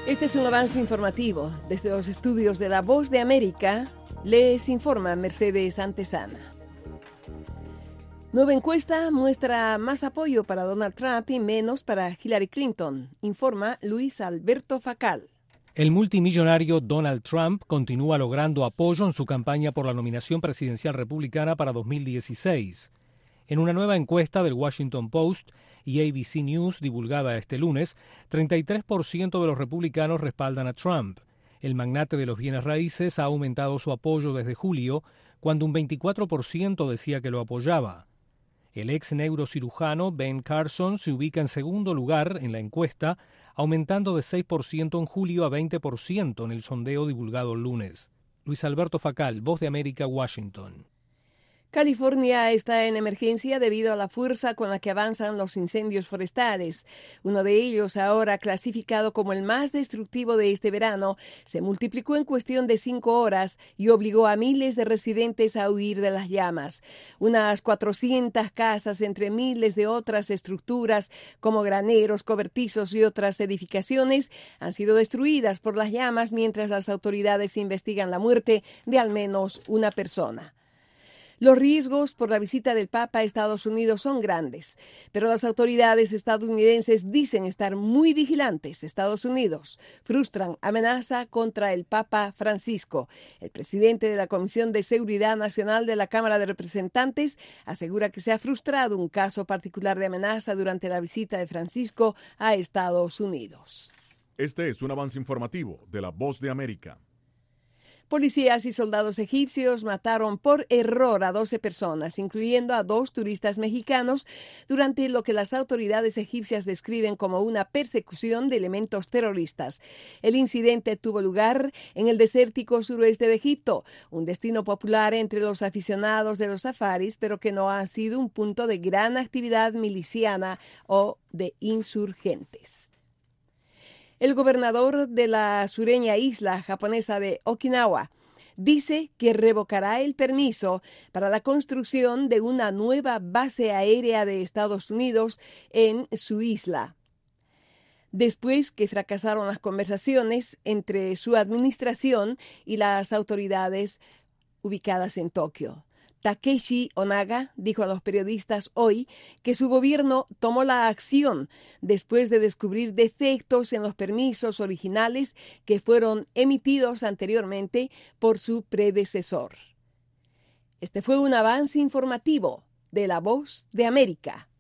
Este es un avance informativo. Desde los estudios de La Voz de América, les informa Mercedes Antesana. Nueva encuesta muestra más apoyo para Donald Trump y menos para Hillary Clinton, informa Luis Alberto Facal. El multimillonario Donald Trump continúa logrando apoyo en su campaña por la nominación presidencial republicana para 2016. En una nueva encuesta del Washington Post y ABC News divulgada este lunes, 33% de los republicanos respaldan a Trump. El magnate de los bienes raíces ha aumentado su apoyo desde julio, cuando un 24% decía que lo apoyaba. El ex neurocirujano Ben Carson se ubica en segundo lugar en la encuesta, aumentando de 6% en julio a 20% en el sondeo divulgado el lunes. Luis Alberto Facal, Voz de América, Washington. California está en emergencia debido a la fuerza con la que avanzan los incendios forestales. Uno de ellos, ahora clasificado como el más destructivo de este verano, se multiplicó en cuestión de 5 horas y obligó a miles de residentes a huir de las llamas. Unas 400 casas, entre miles de otras estructuras como graneros, cobertizos y otras edificaciones, han sido destruidas por las llamas mientras las autoridades investigan la muerte de al menos una persona. Los riesgos por la visita del Papa a Estados Unidos son grandes, pero las autoridades estadounidenses dicen estar muy vigilantes. Estados Unidos frustran amenaza contra el Papa Francisco. El presidente de la Comisión de Seguridad Nacional de la Cámara de Representantes asegura que se ha frustrado un caso particular de amenaza durante la visita de Francisco a Estados Unidos. Este es un avance informativo de La Voz de América. Policías y soldados egipcios mataron por error a 12 personas, incluyendo a 2 turistas mexicanos, durante lo que las autoridades egipcias describen como una persecución de elementos terroristas. El incidente tuvo lugar en el desértico suroeste de Egipto, un destino popular entre los aficionados de los safaris, pero que no ha sido un punto de gran actividad miliciana o de insurgentes. El gobernador de la sureña isla japonesa de Okinawa dice que revocará el permiso para la construcción de una nueva base aérea de Estados Unidos en su isla, después que fracasaron las conversaciones entre su administración y las autoridades ubicadas en Tokio. Takeshi Onaga dijo a los periodistas hoy que su gobierno tomó la acción después de descubrir defectos en los permisos originales que fueron emitidos anteriormente por su predecesor. Este fue un avance informativo de La Voz de América.